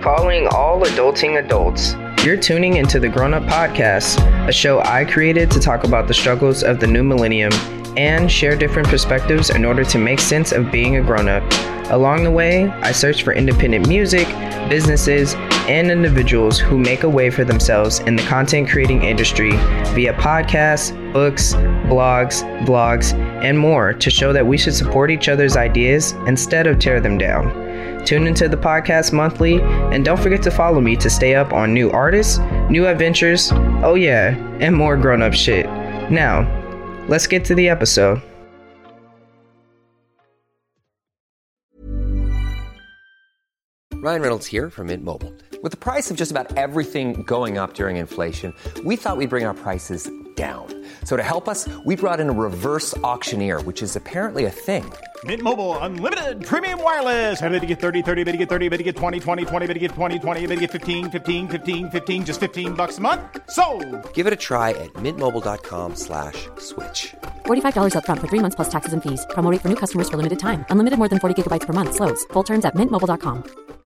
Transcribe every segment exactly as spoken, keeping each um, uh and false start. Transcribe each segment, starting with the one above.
following all adulting adults. You're tuning into the Grown Up Podcast, a show I created to talk about the struggles of the new millennium and share different perspectives in order to make sense of being a grown-up. Along the way, I search for independent music, businesses, and individuals who make a way for themselves in the content creating industry via podcasts, books, blogs, vlogs, and more to show that we should support each other's ideas instead of tear them down. Tune into the podcast monthly, and don't forget to follow me to stay up on new artists, new adventures, oh yeah, and more grown-up shit. Now, let's get to the episode. Ryan Reynolds here from Mint Mobile. With the price of just about everything going up during inflation, we thought we'd bring our prices down. So to help us, we brought in a reverse auctioneer, which is apparently a thing. Mint Mobile Unlimited Premium Wireless. How to get thirty, thirty, bit to get thirty, bit to get twenty, twenty, twenty, bit to get twenty, twenty, bit to get fifteen, fifteen, fifteen, fifteen, just fifteen bucks a month? Sold! Give it a try at mintmobile.com slash switch. forty-five dollars up front for three months plus taxes and fees. Promo rate for new customers for limited time. Unlimited more than forty gigabytes per month. Slows full terms at mint mobile dot com.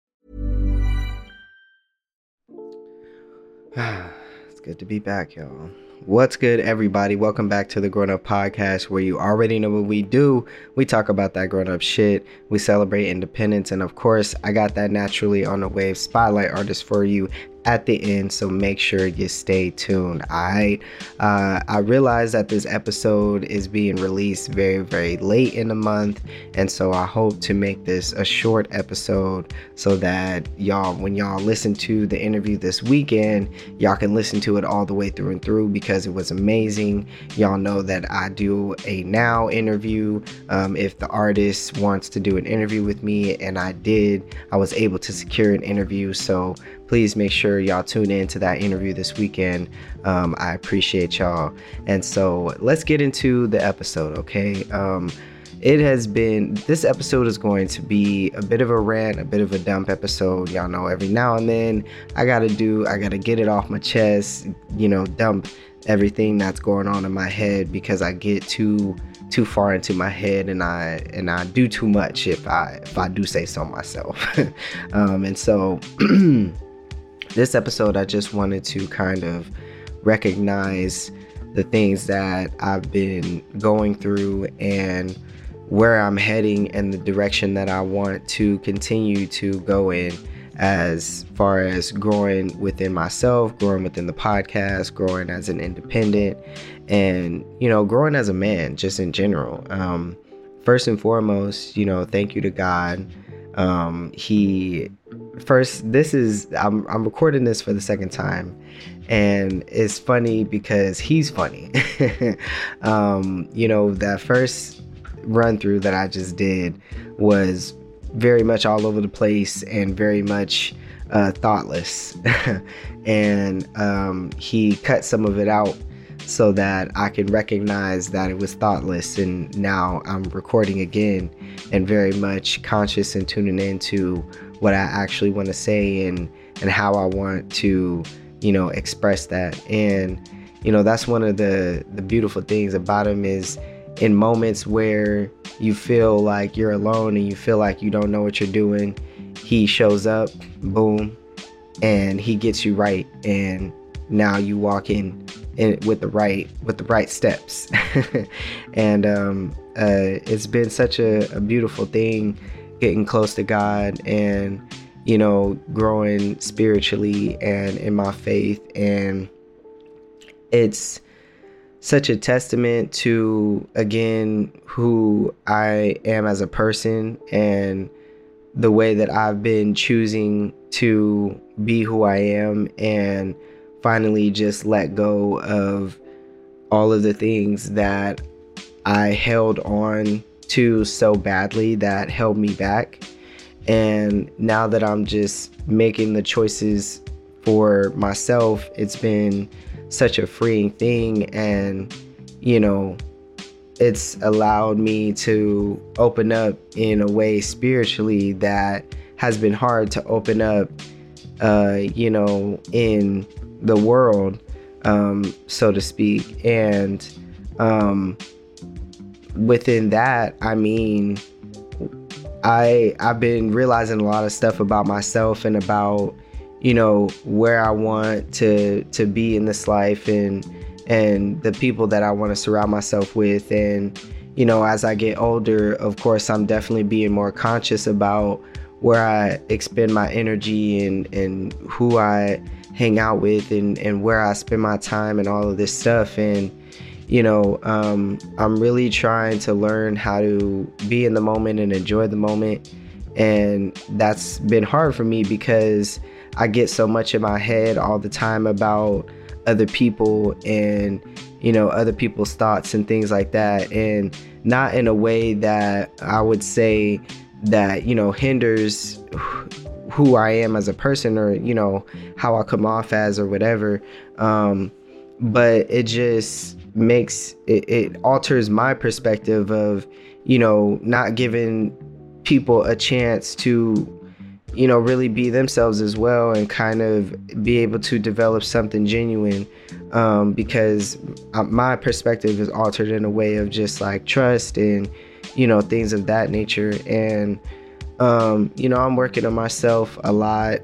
It's good to be back, y'all. What's good, everybody? Welcome back to the Grown Up Podcast, where you already know what we do. We talk about that grown up shit. We celebrate independence. And of course, I got that Naturally on the Wave spotlight artist for you at the end, so make sure you stay tuned. All right. Uh, I realize that this episode is being released very, very late in the month, and so I hope to make this a short episode so that y'all, when y'all listen to the interview this weekend, y'all can listen to it all the way through and through because it was amazing. Y'all know that I do a now interview. Um, if the artist wants to do an interview with me, and I did, I was able to secure an interview. So please make sure y'all tune in to that interview this weekend. Um, I appreciate y'all. And so let's get into the episode, okay? Um, it has been, this episode is going to be a bit of a rant, a bit of a dump episode. Y'all know every now and then I gotta do, I gotta get it off my chest, you know, dump everything that's going on in my head because I get too too far into my head and I and I do too much if I if I do say so myself. um, and so this episode, I just wanted to kind of recognize the things that I've been going through and where I'm heading and the direction that I want to continue to go in as far as growing within myself, growing within the podcast, growing as an independent, and, you know, growing as a man just in general. Um, first and foremost, you know, thank you to God. Um, he first, this is, I'm, I'm recording this for the second time, and it's funny because he's funny. um, you know, that first run through that I just did was very much all over the place and very much uh, thoughtless. and um, he cut some of it out so that I can recognize that it was thoughtless, and now I'm recording again and very much conscious and tuning into what I actually want to say and and how I want to, you know, express that. And, you know, that's one of the the beautiful things about him is in moments where you feel like you're alone and you feel like you don't know what you're doing, he shows up, boom, and he gets you right, and now you walk in, in with the right with the right steps. and um, uh, it's been such a, a beautiful thing getting close to God and, you know, growing spiritually and in my faith. And it's such a testament to, again, who I am as a person and the way that I've been choosing to be who I am and finally just let go of all of the things that I held on to so badly that held me back. And now that I'm just making the choices for myself, it's been such a freeing thing. And, you know, it's allowed me to open up in a way spiritually that has been hard to open up, uh, you know, in the world, um, so to speak. And um, within that, I mean, I I've been realizing a lot of stuff about myself and about, you know, where I want to to be in this life, and and the people that I want to surround myself with. And, you know, as I get older, of course, I'm definitely being more conscious about where I expend my energy, and, and who I hang out with, and, and where I spend my time, and all of this stuff. And, you know, um, I'm really trying to learn how to be in the moment and enjoy the moment. And that's been hard for me because I get so much in my head all the time about other people and, you know, other people's thoughts and things like that. And not in a way that I would say that, you know, hinders who I am as a person, or, you know, how I come off as, or whatever. Um, but it just makes it, it alters my perspective of, you know, not giving people a chance to, you know, really be themselves as well, and kind of be able to develop something genuine. Um, because my perspective is altered in a way of just like trust and, you know, things of that nature. And, um, you know, I'm working on myself a lot.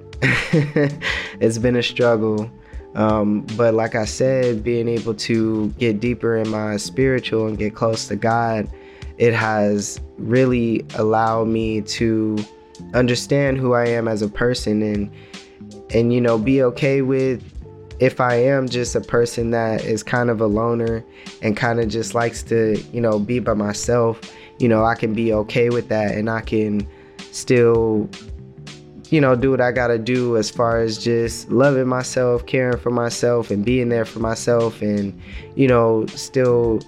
It's been a struggle. Um, but like I said, being able to get deeper in my spiritual and get close to God, it has really allowed me to understand who I am as a person, and, and, you know, be okay with if I am just a person that is kind of a loner and kind of just likes to, you know, be by myself. You know, I can be okay with that, and I can still, you know, do what I gotta do as far as just loving myself, caring for myself, and being there for myself, and, you know, still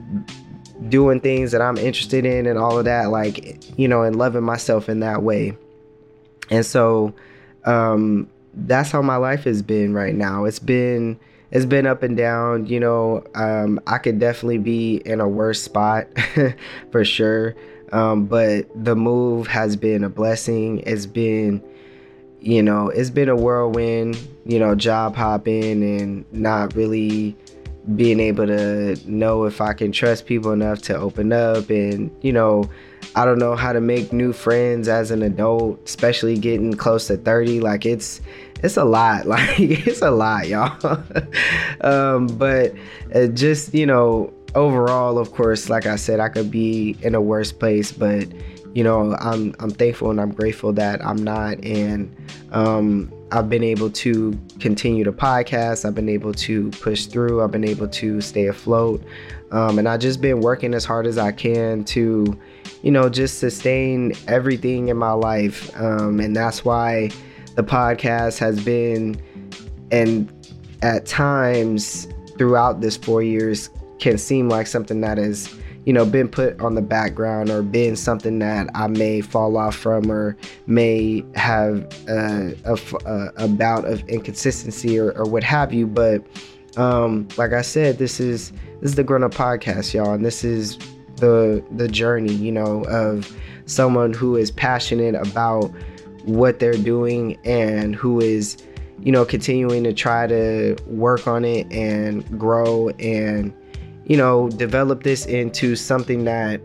doing things that I'm interested in and all of that, like, you know, and loving myself in that way. And so um that's how my life has been right now. It's been it's been up and down, you know. um I could definitely be in a worse spot for sure, um but the move has been a blessing. It's been, you know, it's been a whirlwind, you know, job hopping and not really being able to know if I can trust people enough to open up. And, you know, I don't know how to make new friends as an adult, especially getting close to thirty. Like, it's it's a lot. Like, it's a lot, y'all. um, but uh, just, you know, overall, of course, like I said, I could be in a worse place, but, you know, I'm I'm thankful and I'm grateful that I'm not. And um, I've been able to continue the podcast. I've been able to push through. I've been able to stay afloat. Um, and I've just been working as hard as I can to, you know, just sustain everything in my life. Um, and that's why the podcast has been, and at times throughout this four years, can seem like something that is, you know, been put on the background, or been something that I may fall off from, or may have a, a, a bout of inconsistency, or, or what have you. But um, like I said, this is this is the Grown Up Podcast, y'all, and this is the the journey, you know, of someone who is passionate about what they're doing, and who is, you know, continuing to try to work on it and grow, and, you know, develop this into something that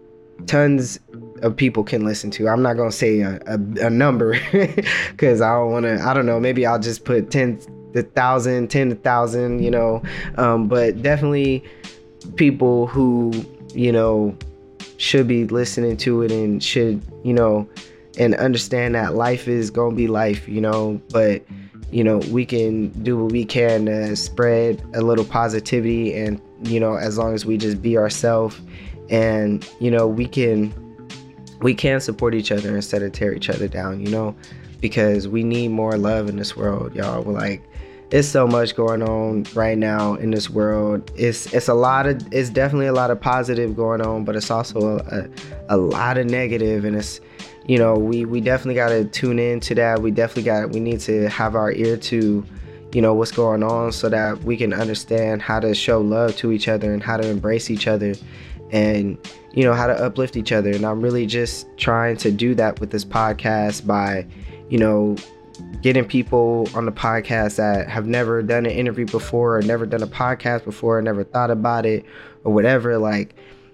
tons of people can listen to. I'm not going to say a, a, a number because I don't want to, I don't know, maybe I'll just put ten thousand, ten thousand, you know, um, but definitely people who, you know, should be listening to it, and should, you know, and understand that life is going to be life, you know, but, you know, we can do what we can to spread a little positivity, and, you know, as long as we just be ourselves, and, you know, we can we can support each other instead of tear each other down, you know, because we need more love in this world, y'all. We're like, it's so much going on right now in this world. It's it's a lot of it's definitely a lot of positive going on, but it's also a, a, a lot of negative, and it's, you know, we we definitely got to tune into that. We definitely got we need to have our ear to, you know, what's going on, so that we can understand how to show love to each other, and how to embrace each other, and, you know, how to uplift each other. And I'm really just trying to do that with this podcast by, you know, getting people on the podcast that have never done an interview before, or never done a podcast before, or never thought about it, or whatever. Like,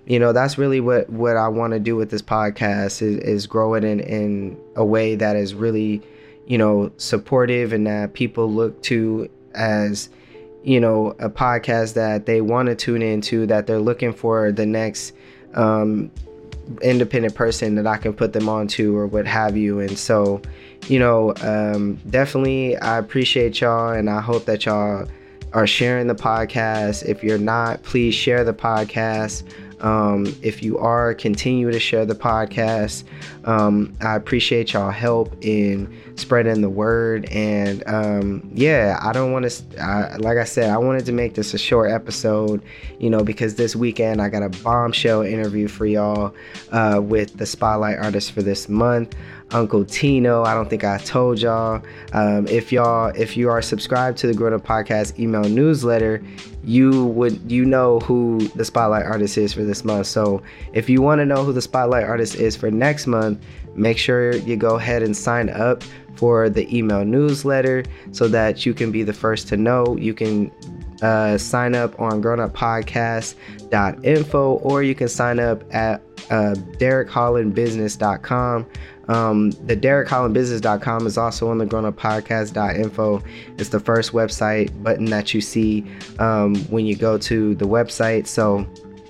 you know, that's really what, what I want to do with this podcast is, is grow it in, in a way that is really, you know, supportive and that people look to as, you know, a podcast that they want to tune into, that they're looking for the next um, independent person that I can put them onto or what have you. And so, you know, um, definitely I appreciate y'all, and I hope that y'all are sharing the podcast. If you're not, please share the podcast. Um, if you are, continue to share the podcast. Um, I appreciate y'all help in spreading the word. And um, yeah, I don't want to, like I said, I wanted to make this a short episode, you know, because this weekend I got a bombshell interview for y'all uh, with the spotlight artist for this month, Uncle Tino. I don't think I told y'all. Um, if y'all, if you are subscribed to the Grown Up Podcast email newsletter, you would, you know who the spotlight artist is for this month. So if you want to know who the spotlight artist is for next month, make sure you go ahead and sign up for the email newsletter so that you can be the first to know. You can uh, sign up on grown up podcast dot info, or you can sign up at uh, derek holland business dot com. Um, the derek holland business dot com is also on the grown up podcast dot info. It's the first website button that you see um, when you go to the website. So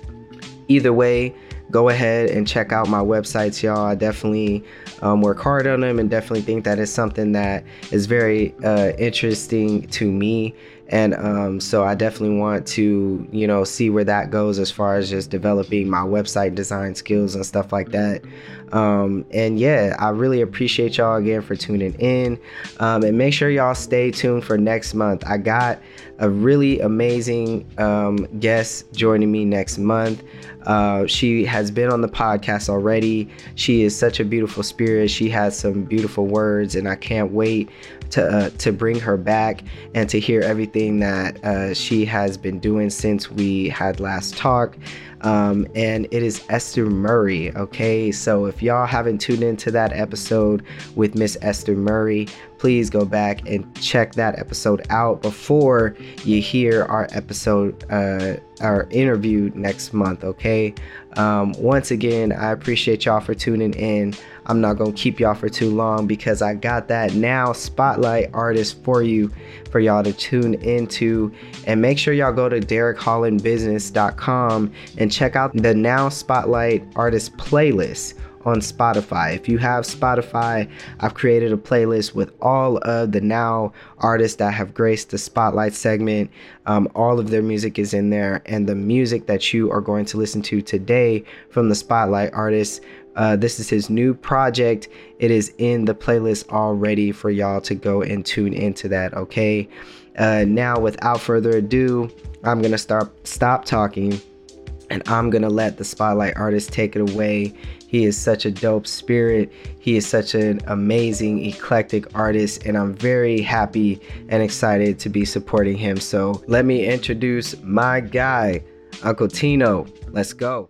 either way, go ahead and check out my websites, y'all. I definitely um, work hard on them and definitely think that it's something that is very uh, interesting to me. And um, so I definitely want to, you know, see where that goes as far as just developing my website design skills and stuff like that. Um, and yeah, I really appreciate y'all again for tuning in. Um, and make sure y'all stay tuned for next month. I got a really amazing um, guest joining me next month. Uh, she has been on the podcast already. She is such a beautiful spirit. She has some beautiful words, and I can't wait to uh, to bring her back and to hear everything that uh, she has been doing since we had last talked. Um, and it is Esther Murray. Okay, so if y'all haven't tuned into that episode with Miss Esther Murray, please go back and check that episode out before you hear our episode, uh, our interview next month. Okay. Um, once again, I appreciate y'all for tuning in. I'm not going to keep y'all for too long because I got that now spotlight artist for you, for y'all to tune into. And make sure y'all go to derek holland business dot com and check out the Now Spotlight Artist playlist on Spotify. If you have Spotify, I've created a playlist with all of the Now artists that have graced the Spotlight segment. Um, all of their music is in there, and the music that you are going to listen to today from the Spotlight artist, uh, this is his new project. It is in the playlist already for y'all to go and tune into that. Okay. Uh, now, without further ado, I'm gonna start stop talking, and I'm gonna let the Spotlight artist take it away. He is such a dope spirit. He is such an amazing, eclectic artist, and I'm very happy and excited to be supporting him. So let me introduce my guy, Uncle Tino. Let's go.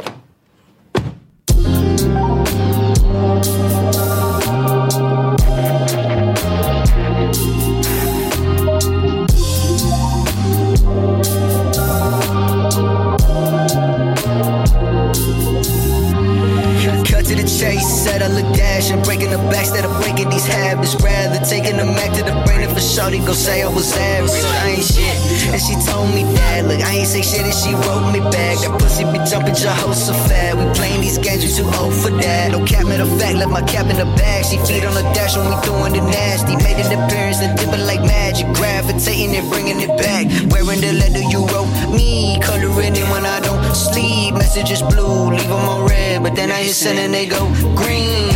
Said I look dash and breaking the back instead of breaking these habits. Rather taking them back to the brain and for shorty go say I was average. I ain't shit. And she told me that, look, I ain't say shit and she wrote me back. That pussy be jumping your hoe so fat. We playing these games, you too old for that. No cap, matter of fact, left my cap in the bag. She feet on the dash when we doing the nasty. Made an appearance and dipping like magic. Gravitating and bringing it back. Wearing the leather you wrote me. Coloring it when I don't sleep. Messages blue, leave them on red. But then I hit send and they go green.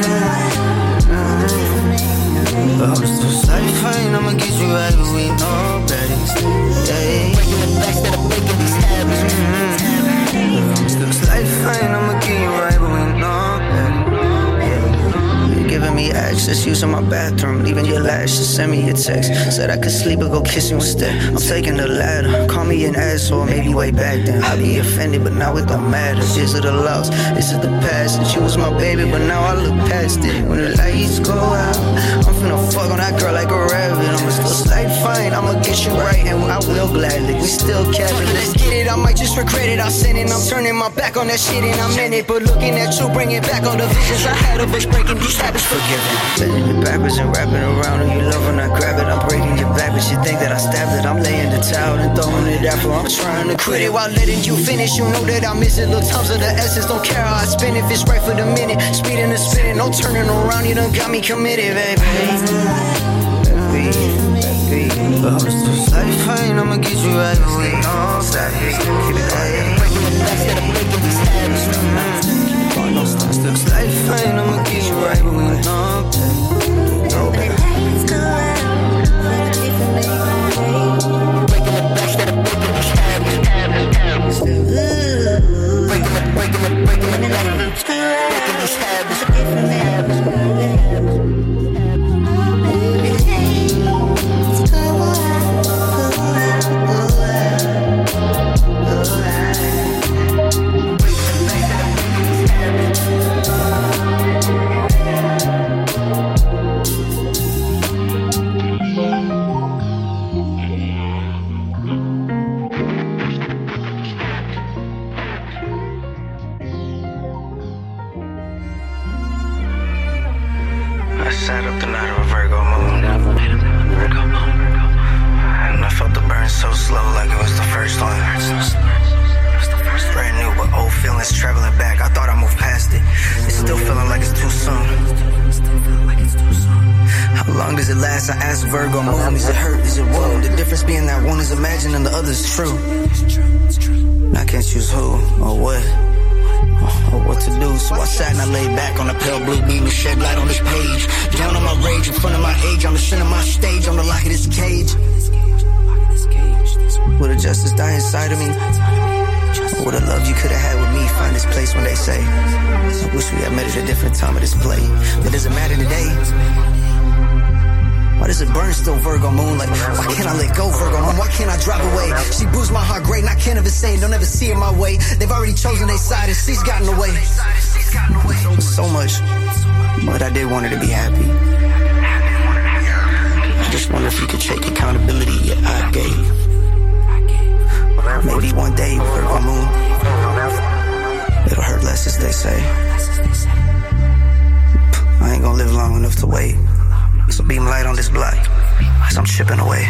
I'm still slightly fine, I'ma get you right, but we know better. Yeah. Breaking the backs that are breaking these habits. Mm-hmm. I'm still slightly fine, I'ma get you right, but we know better. Giving me access, using my bathroom, leaving your lashes, send me a text. Said I could sleep or go kiss you instead. I'm taking the ladder, call me an asshole, maybe way back then. I'll be offended, but now it don't matter. This is the loss, this is the past. And she was my baby, but now I look past it. When the lights go out, I'm finna fuck on that girl like a rabbit. I'ma still slide fine, I'ma get get you right, and I will gladly. We still capitalists. Let's get it, I might just regret it. I sin it, I'm turning my back on that shit and I'm in it. But looking at you, bringing back all the visions I had of us breaking these habits, forgiven. Bending your backwards and wrapping around on you love when I grab it. I'm breaking your back, but you think that I stabbed it. I'm laying the towel and throwing it after I'm trying to quit it while letting you finish. You know that I miss it. Look, times of the essence, don't care how I spin if it's right for the minute. Speeding and spinning, no turning around. You done got me committed, baby. But I'm still slightly fine, I'ma get you right away. No, stop it, keep it right. Breaking the backs that I'm breaking these habits. Still slightly fine, I'ma get you right away. No, no, baby. Breaking the backs that I'm breaking these habits. Breaking the, breaking the, breaking the backs. Breaking these habits. I sat up the night of a Virgo moon, and I felt the burn so slow like it was the first one. Brand new, but old feelings traveling back. I thought I moved past it. It's still feeling like it's too soon. How long does it last? I asked Virgo moon. Is it hurt? Is it wound? The difference being that one is imagined and the other is true. I can't choose who or what or what to do. So I sat and I laid back on the pale blue beam and shed light on this page. Down on my rage, in front of my age, on the center of my stage, on the lock of this cage. Will the justice die inside of me? Or will the love you could have had with me find its place when they say, I wish we had met at a different time of this play. But does it matter today? Why does it burn still, Virgo moon? Like, why can't I let go, Virgo moon? Why can't I drive away? She bruised my heart great and I can't ever say, don't ever see it my way. They've already chosen their side and she's gotten away. So much, but I did want her to be happy. I just wonder if you could take accountability yeah, I gave. Maybe one day, Virgo moon, it'll hurt less as they say. I ain't gonna live long enough to wait. So beam light on this block as I'm chipping away.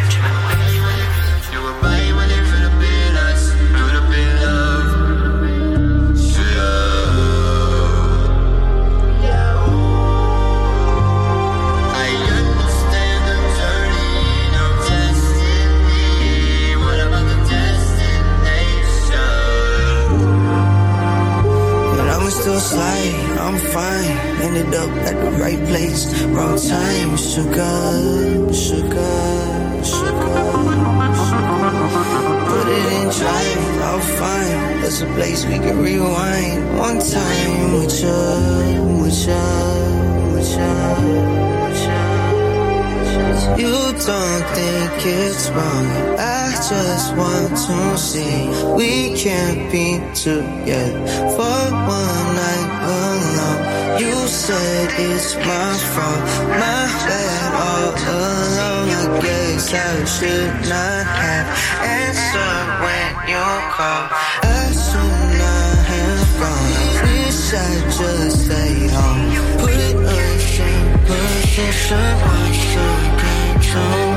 Still slide, I'm fine. Ended up at the right place, wrong time. Sugar, sugar, sugar, sugar. Put it in drive, I'll find. There's a place we can rewind. One time with you, with you, with you, with you. You don't think it's wrong. I just want to see we can't be together for one night alone. You said it's my fault, my bad all along. I guess I should not have answered when you called. I should not have gone. I wish I just stayed home. Put a shame, position, my soul came true.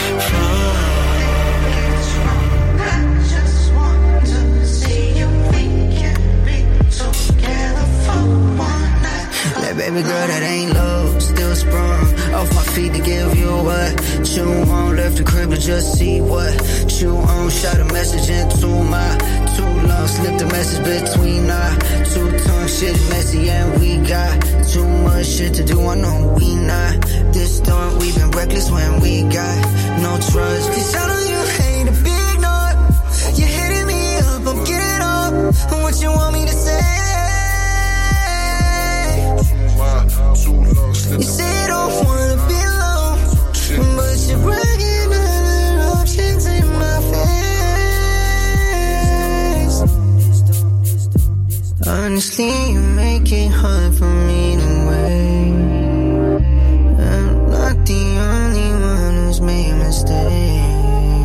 Baby girl, that ain't love, still sprung off my feet to give you what you want. Left the crib to just see what you on. Shot a message into my too long. Slipped a message between our two tongues. Shit is messy and we got too much shit to do. I know we not this dumb. We been reckless when we got no trust. Cause I know you hate a big note. You're hitting me up, I'm getting up. What you want me to say? You say you don't wanna be alone, but you're bringing other options in my face. Honestly, you make it hard for me to wait. I'm not the only one who's made mistakes.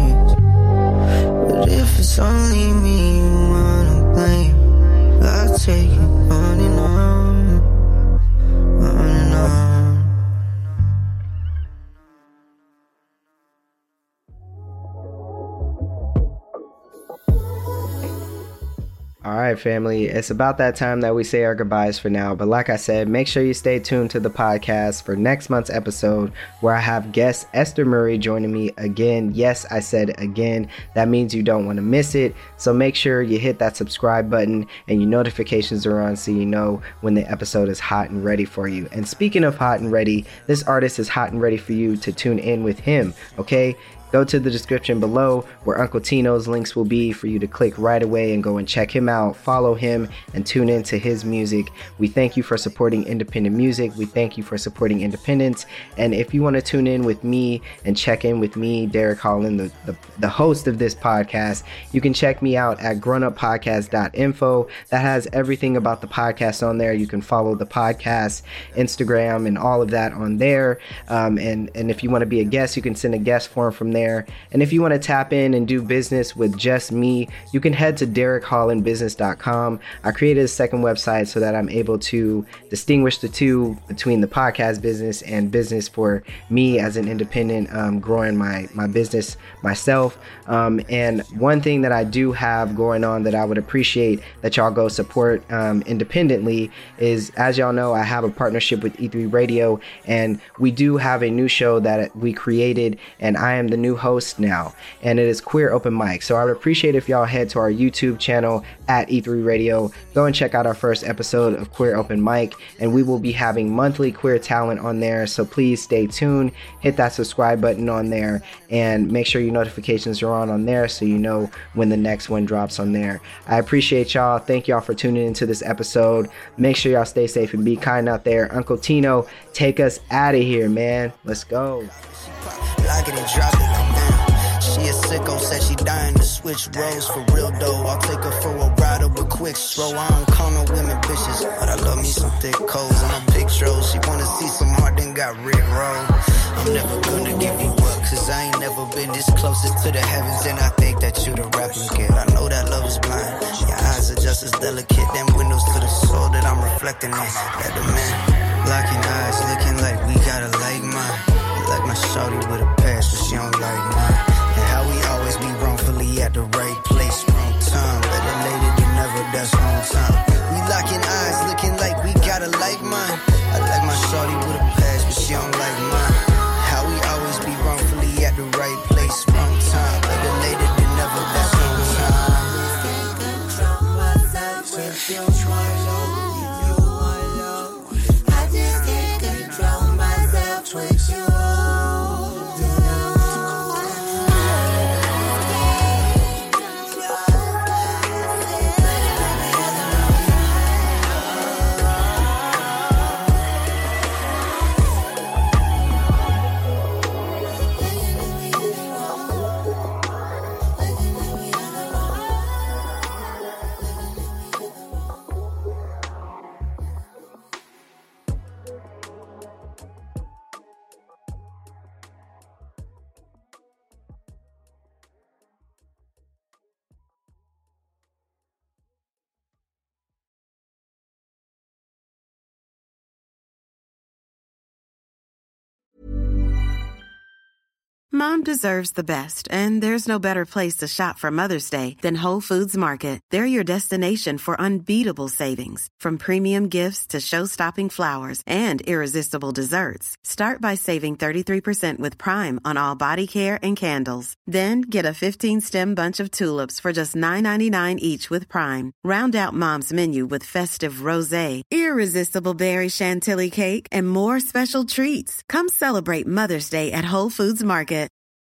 right, family. It's about that time that we say our goodbyes for now. But like I said, make sure you stay tuned to the podcast for next month's episode where I have guest Esther Murray joining me again. Yes, I said again. That means you don't want to miss it. So make sure you hit that subscribe button and your notifications are on so you know when the episode is hot and ready for you. And speaking of hot and ready, this artist is hot and ready for you to tune in with him, okay? Go to the description below where Uncle Tino's links will be for you to click right away and go and check him out, follow him, and tune into his music. We thank you for supporting independent music. We thank you for supporting independence. And if you want to tune in with me and check in with me, Derek Holland, the, the, the host of this podcast, you can check me out at grown up podcast dot info. That has everything about the podcast on there. You can follow the podcast, Instagram, and all of that on there. Um, and, and if you want to be a guest, you can send a guest form from there. And if you want to tap in and do business with just me, you can head to derek holland business dot com. I created a second website so that I'm able to distinguish the two between the podcast business and business for me as an independent, um, growing my, my business myself. Um, and one thing that I do have going on that I would appreciate that y'all go support um, independently is, as y'all know, I have a partnership with E three Radio, and we do have a new show that we created, and I am the new host now, and it is Queer Open Mic. So I would appreciate if y'all head to our YouTube channel at E three Radio, go and check out our first episode of Queer Open Mic, and we will be having monthly queer talent on there. So please stay tuned, hit that subscribe button on there, and make sure your notifications are on on there so you know when the next one drops on there. I appreciate y'all. Thank y'all for tuning into this episode. Make sure y'all stay safe and be kind out there. Uncle Tino, take us out of here, man. Let's go. Lock it and drop it, man. She a sicko, said she dying to switch roles for real though. I'll take her for a ride up a quick stroll. I don't call no women bitches, but I love me some thick coals and I'm big trolls. She wanna see some heart, then got Rick roll. I'm never gonna give you up, cause I ain't never been this closest to the heavens, and I think that you the replicate. I know that love is blind, your eyes are just as delicate. Them windows to the soul that I'm reflecting in. That the man, locking eyes, looking like we gotta like mine. Like my shorty with a past, but she don't like mine. And how we always be wrongfully at the right place, wrong time. Better later than never, that's wrong time. We locking eyes, looking like we gotta like mine. I like my shorty with a past, but she don't like mine. How we always be wrongfully at the right place, wrong time. Better later than never, that's wrong time. I just can't control myself with you. Mom deserves the best, and there's no better place to shop for Mother's Day than Whole Foods Market. They're your destination for unbeatable savings, from premium gifts to show-stopping flowers and irresistible desserts. Start by saving thirty-three percent with Prime on all body care and candles. Then get a fifteen-stem bunch of tulips for just nine ninety-nine each with Prime. Round out Mom's menu with festive rosé, irresistible berry chantilly cake, and more special treats. Come celebrate Mother's Day at Whole Foods Market.